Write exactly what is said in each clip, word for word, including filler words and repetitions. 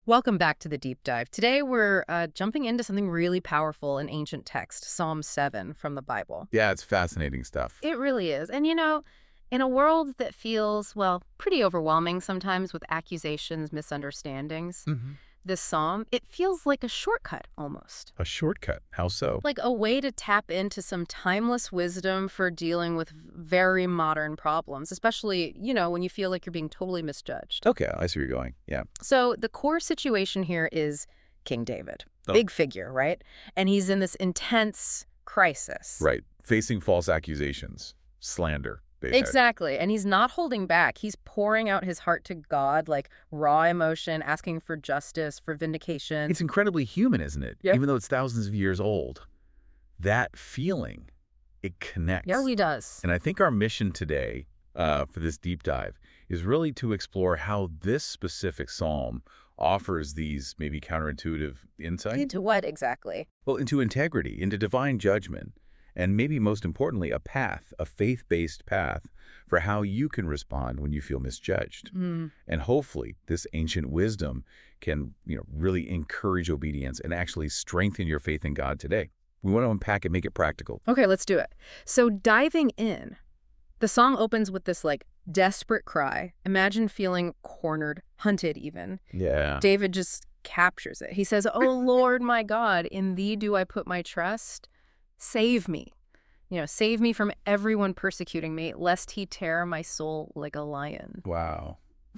Welcome back to the deep dive. Today we're uh, jumping into something really powerful in ancient text, Psalm seven from the Bible. Yeah, it's fascinating stuff. It really is. And you know, in a world that feels, well, pretty overwhelming sometimes with accusations, misunderstandings, hmm this psalm, it feels like a shortcut almost. A shortcut. How so? Like a way to tap into some timeless wisdom for dealing with very modern problems, especially, you know, when you feel like you're being totally misjudged. Okay, I see where you're going. Yeah. So the core situation here is King David. Oh. Big figure, right? And he's in this intense crisis. Right. Facing false accusations, slander, basically. Exactly. And he's not holding back. He's pouring out his heart to God, like raw emotion, asking for justice, for vindication. It's incredibly human, isn't it? Yeah. Even though it's thousands of years old. That feeling, it connects. Yeah, he does. And I think our mission today uh, for this deep dive is really to explore how this specific psalm offers these maybe counterintuitive insight. Into what exactly? Well, into integrity, into divine judgment, and maybe most importantly, a path, a faith-based path for how you can respond when you feel misjudged. Mm. And hopefully, this ancient wisdom can, you know, really encourage obedience and actually strengthen your faith in God today. We want to unpack it, make it practical. Okay, let's do it. So diving in, the song opens with this like desperate cry. Imagine feeling cornered, hunted even. Yeah. David just captures it. He says, "Oh Lord, my God, in thee do I put my trust. Save me. You know, save me from everyone persecuting me, lest he tear my soul like a lion, Wow.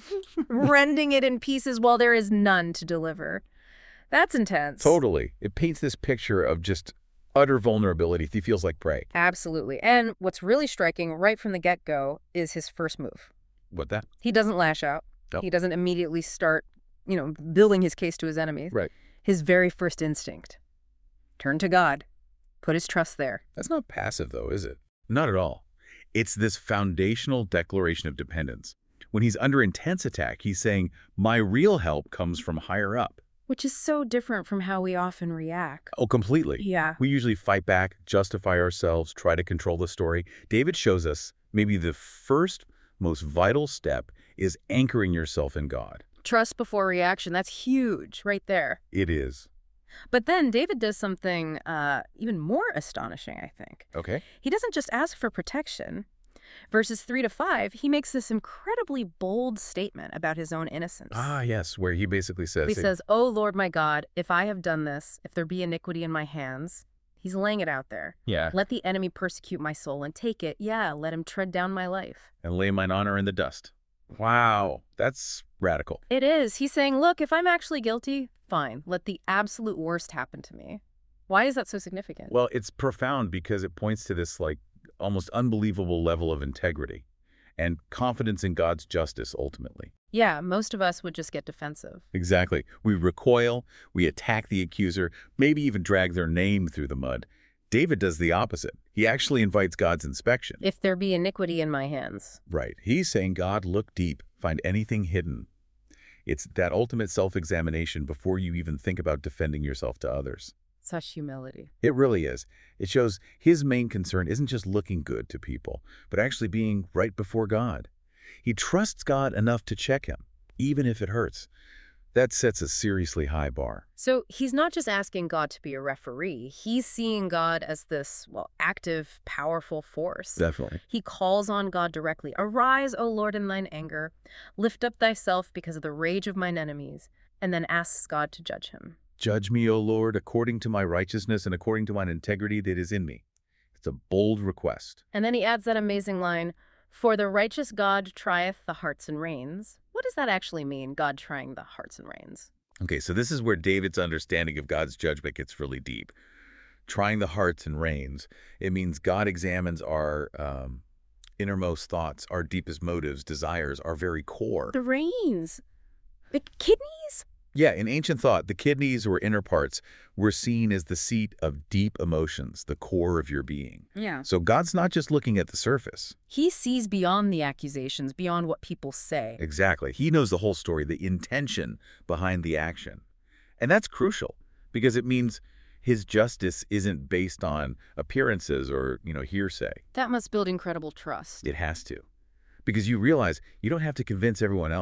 rending it in pieces while there is none to deliver." That's intense. Totally. It paints this picture of just utter vulnerability. He feels like prey. Absolutely. And what's really striking right from the get-go is his first move. What that? He doesn't lash out. Nope. He doesn't immediately start, you know, building his case to his enemies. Right. His very first instinct, turn to God, put his trust there. That's not passive, though, is it? Not at all. It's this foundational declaration of dependence. When he's under intense attack, he's saying, my real help comes from higher up. Which is so different from how we often react. Oh, completely. Yeah. We usually fight back, justify ourselves, try to control the story. David shows us maybe the first, most vital step is anchoring yourself in God. Trust before reaction. That's huge right there. It is. But then David does something uh, even more astonishing, I think. Okay. He doesn't just ask for protection. Verses three to five, he makes this incredibly bold statement about his own innocence. Ah, yes, where he basically says... He says, "Oh, Lord my God, if I have done this, if there be iniquity in my hands," he's laying it out there. Yeah. "Let the enemy persecute my soul and take it. Yeah, let him tread down my life." And lay mine honor in the dust. Wow, that's radical. It is. He's saying, look, if I'm actually guilty, fine. Let the absolute worst happen to me. Why is that so significant? Well, it's profound because it points to this, like, almost unbelievable level of integrity and confidence in God's justice, ultimately. Yeah, most of us would just get defensive. Exactly. We recoil, we attack the accuser, maybe even drag their name through the mud. David does the opposite. He actually invites God's inspection. If there be iniquity in my hands. Right. He's saying, God, look deep, find anything hidden. It's that ultimate self-examination before you even think about defending yourself to others. Such humility. It really is. It shows his main concern isn't just looking good to people, but actually being right before God. He trusts God enough to check him, even if it hurts. That sets a seriously high bar. So he's not just asking God to be a referee. He's seeing God as this, well, active, powerful force. Definitely. He calls on God directly. "Arise, O Lord, in thine anger. Lift up thyself because of the rage of mine enemies," and then asks God to judge him. Judge me, O Lord, according to my righteousness and according to mine integrity that is in me. It's a bold request. And then he adds that amazing line, "For the righteous God trieth the hearts and reins." What does that actually mean, God trying the hearts and reins? Okay, so this is where David's understanding of God's judgment gets really deep. Trying the hearts and reins, it means God examines our um, innermost thoughts, our deepest motives, desires, our very core. The reins. The kidneys? Yeah, in ancient thought, the kidneys or inner parts were seen as the seat of deep emotions, the core of your being. Yeah. So God's not just looking at the surface. He sees beyond the accusations, beyond what people say. Exactly. He knows the whole story, the intention behind the action. And that's crucial because it means his justice isn't based on appearances or, you know, hearsay. That must build incredible trust. It has to. Because you realize you don't have to convince everyone else.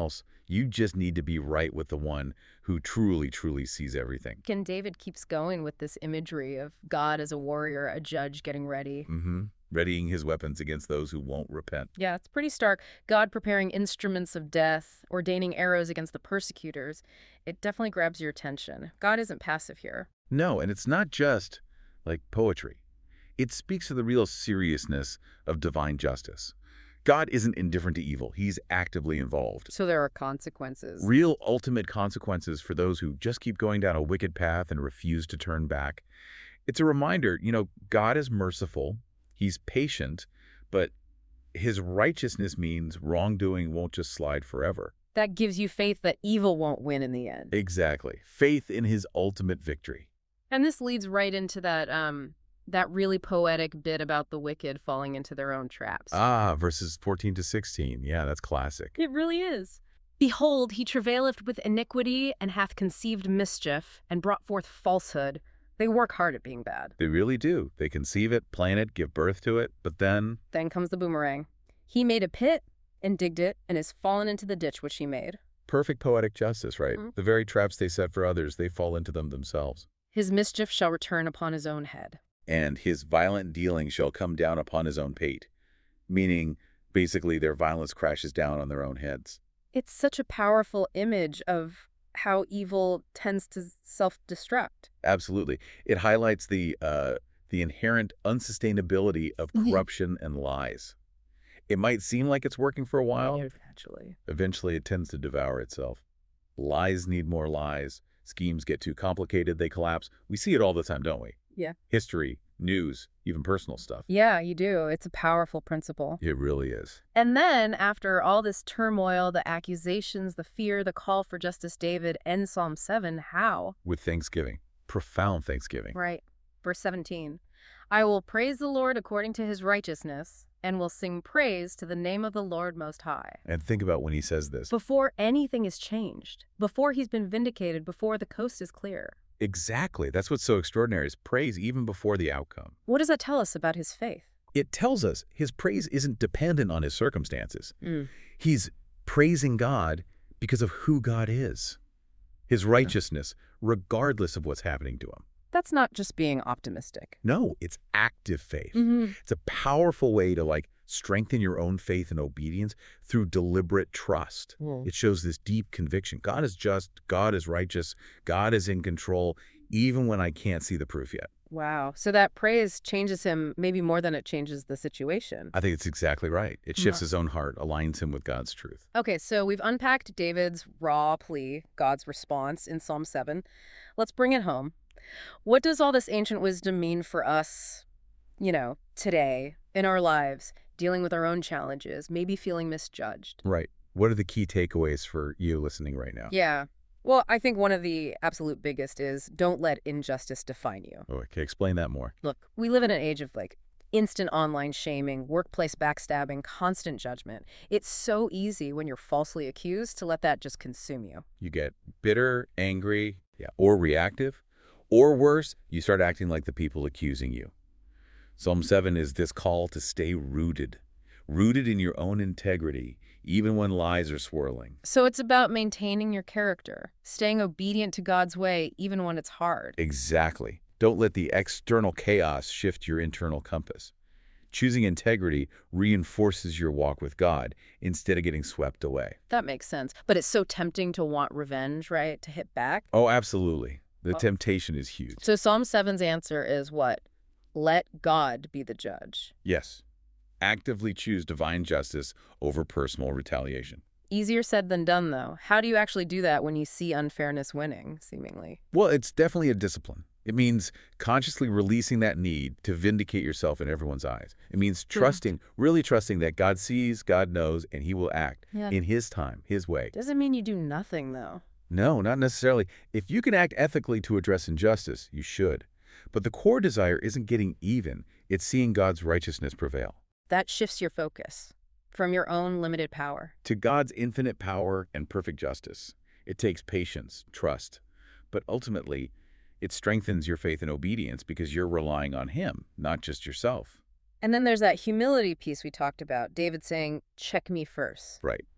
You just need to be right with the one who truly, truly sees everything. And David keeps going with this imagery of God as a warrior, a judge getting ready. Mm-hmm. Readying his weapons against those who won't repent. Yeah, it's pretty stark. God preparing instruments of death, ordaining arrows against the persecutors. It definitely grabs your attention. God isn't passive here. No, and it's not just like poetry. It speaks to the real seriousness of divine justice. God isn't indifferent to evil. He's actively involved. So there are consequences. Real ultimate consequences for those who just keep going down a wicked path and refuse to turn back. It's a reminder, you know, God is merciful. He's patient, but his righteousness means wrongdoing won't just slide forever. That gives you faith that evil won't win in the end. Exactly. Faith in his ultimate victory. And this leads right into that um that really poetic bit about the wicked falling into their own traps. Ah, verses fourteen to sixteen. Yeah, that's classic. It really is. Behold, he travaileth with iniquity and hath conceived mischief and brought forth falsehood. They work hard at being bad. They really do. They conceive it, plan it, give birth to it, but then... Then comes the boomerang. He made a pit and digged it and is fallen into the ditch which he made. Perfect poetic justice, right? Mm-hmm. The very traps they set for others, they fall into them themselves. His mischief shall return upon his own head. And his violent dealing shall come down upon his own pate. Meaning, basically, their violence crashes down on their own heads. It's such a powerful image of how evil tends to self-destruct. Absolutely. It highlights the uh, the inherent unsustainability of corruption and lies. It might seem like it's working for a while. Eventually. Eventually, it tends to devour itself. Lies need more lies. Schemes get too complicated, they collapse. We see it all the time, don't we? Yeah. History, news, even personal stuff. Yeah, you do. It's a powerful principle. It really is. And then, after all this turmoil, the accusations, the fear, the call for justice, David ends Psalm seven. How? With thanksgiving. Profound thanksgiving. Right. Verse seventeen. I will praise the Lord according to his righteousness, and will sing praise to the name of the Lord Most High. And think about when he says this. Before anything is changed, before he's been vindicated, before the coast is clear. Exactly. That's what's so extraordinary, is praise even before the outcome. What does that tell us about his faith? It tells us his praise isn't dependent on his circumstances. Mm. He's praising God because of who God is. His righteousness, regardless of what's happening to him. That's not just being optimistic. No, it's active faith. Mm-hmm. It's a powerful way to like strengthen your own faith and obedience through deliberate trust. Mm. It shows this deep conviction. God is just, God is righteous, God is in control, even when I can't see the proof yet. Wow. So that praise changes him maybe more than it changes the situation. I think it's exactly right. It shifts Yeah. his own heart, aligns him with God's truth. Okay, so we've unpacked David's raw plea, God's response in Psalm seven. Let's bring it home. What does all this ancient wisdom mean for us, you know, today, in our lives, dealing with our own challenges, maybe feeling misjudged? Right. What are the key takeaways for you listening right now? Yeah. Well, I think one of the absolute biggest is don't let injustice define you. Oh, okay, explain that more. Look, we live in an age of like instant online shaming, workplace backstabbing, constant judgment. It's so easy when you're falsely accused to let that just consume you. You get bitter, angry, yeah, or reactive, or worse, you start acting like the people accusing you. Psalm seven is this call to stay rooted, rooted in your own integrity, even when lies are swirling. So it's about maintaining your character, staying obedient to God's way, even when it's hard. Exactly. Don't let the external chaos shift your internal compass. Choosing integrity reinforces your walk with God instead of getting swept away. That makes sense. But it's so tempting to want revenge, right? To hit back. Oh, absolutely. The Oh. temptation is huge. So Psalm seven's answer is what? Let God be the judge. Yes. Actively choose divine justice over personal retaliation. Easier said than done, though. How do you actually do that when you see unfairness winning, seemingly? Well, it's definitely a discipline. It means consciously releasing that need to vindicate yourself in everyone's eyes. It means trusting, really trusting that God sees, God knows, and he will act Yeah. in his time, his way. Doesn't mean you do nothing, though. No, not necessarily. If you can act ethically to address injustice, you should. But the core desire isn't getting even. It's seeing God's righteousness prevail. That shifts your focus from your own limited power. To God's infinite power and perfect justice. It takes patience, trust, but ultimately, it strengthens your faith and obedience because you're relying on him, not just yourself. And then there's that humility piece we talked about. David saying, check me first. Right.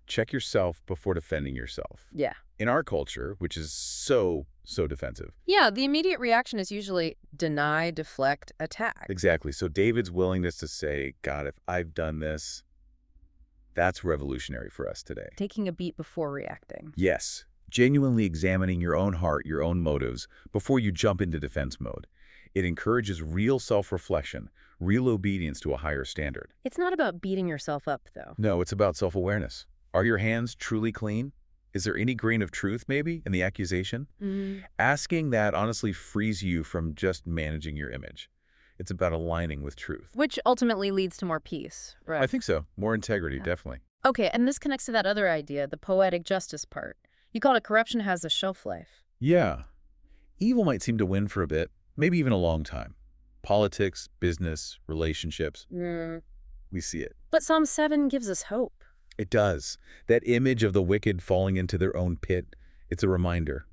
Check yourself before defending yourself. Yeah. In our culture, which is so, so defensive. Yeah, the immediate reaction is usually deny, deflect, attack. Exactly. So David's willingness to say, God, if I've done this, that's revolutionary for us today. Taking a beat before reacting. Yes, genuinely examining your own heart, your own motives, before you jump into defense mode. It encourages real self-reflection, real obedience to a higher standard. It's not about beating yourself up, though. No, it's about self-awareness. Are your hands truly clean? Is there any grain of truth, maybe, in the accusation? Mm. Asking that honestly frees you from just managing your image. It's about aligning with truth. Which ultimately leads to more peace, right? I think so. More integrity, Yeah. definitely. Okay, and this connects to that other idea, the poetic justice part. You called it corruption has a shelf life. Yeah. Evil might seem to win for a bit, maybe even a long time. Politics, business, relationships, Mm. we see it. But Psalm seven gives us hope. It does. That image of the wicked falling into their own pit, it's a reminder.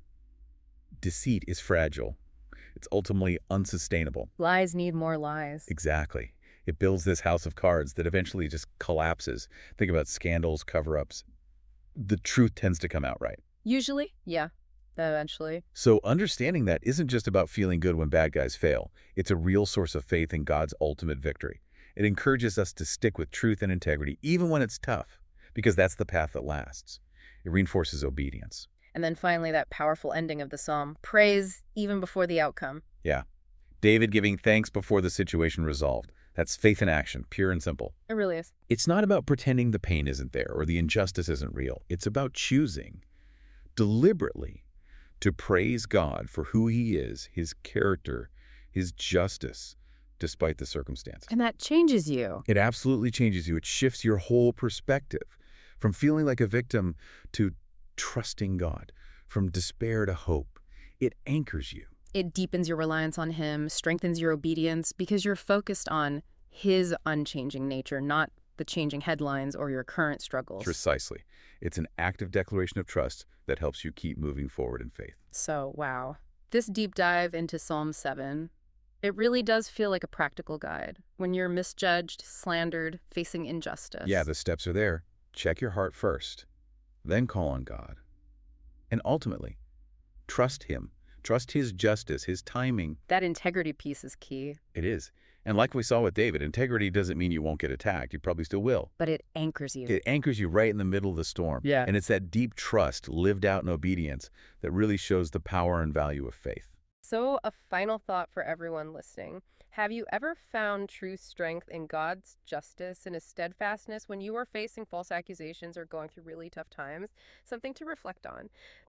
Deceit is fragile. It's ultimately unsustainable. Lies need more lies. Exactly. It builds this house of cards that eventually just collapses. Think about scandals, cover-ups. The truth tends to come out right. Usually, yeah, eventually. So understanding that isn't just about feeling good when bad guys fail. It's a real source of faith in God's ultimate victory. It encourages us to stick with truth and integrity, even when it's tough, because that's the path that lasts. It reinforces obedience. And then finally, that powerful ending of the psalm, praise even before the outcome. Yeah. David giving thanks before the situation resolved. That's faith in action, pure and simple. It really is. It's not about pretending the pain isn't there or the injustice isn't real. It's about choosing deliberately to praise God for who he is, his character, his justice, despite the circumstances. And that changes you. It absolutely changes you. It shifts your whole perspective from feeling like a victim to trusting God, from despair to hope. It anchors you. It deepens your reliance on him, strengthens your obedience, because you're focused on his unchanging nature, not the changing headlines or your current struggles. Precisely. It's an active declaration of trust that helps you keep moving forward in faith. So, wow. This deep dive into Psalm seven, it really does feel like a practical guide when you're misjudged, slandered, facing injustice. Yeah, the steps are there. Check your heart first, then call on God. And ultimately, trust him. Trust his justice, his timing. That integrity piece is key. It is. And like we saw with David, integrity doesn't mean you won't get attacked. You probably still will. But it anchors you. It anchors you right in the middle of the storm. Yeah. And it's that deep trust lived out in obedience that really shows the power and value of faith. So, a final thought for everyone listening. Have you ever found true strength in God's justice and his steadfastness when you are facing false accusations or going through really tough times? Something to reflect on.